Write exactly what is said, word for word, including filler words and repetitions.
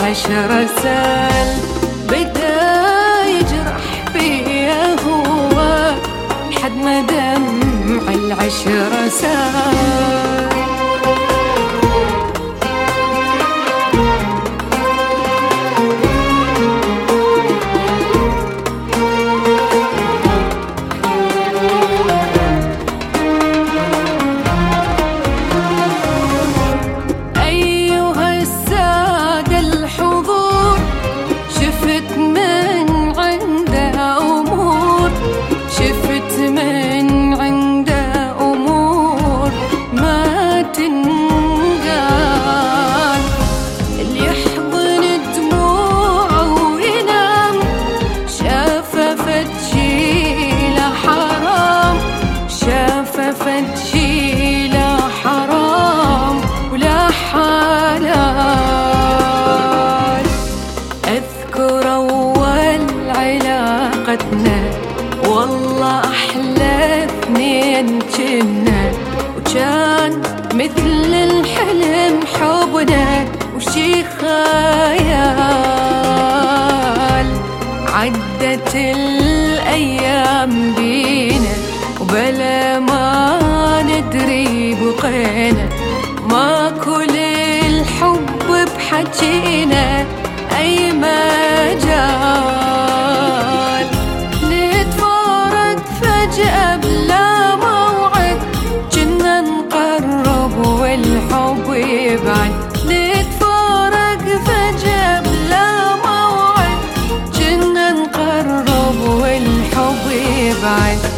العشرة سال بدا يجرح فيا هو لحد ما دمع العشرة سال. والله أحلى اثنين جنة وكان مثل الحلم حبنا وشي خيال. عدت الأيام بينا وبلا ما ندري بقينا ما كل الحب بحجينا أي مجال. فجأة بلا موعد جنا نقرب والحب يبعد. نتفارق فجأة بلا موعد جنا نقرب والحب يبعد.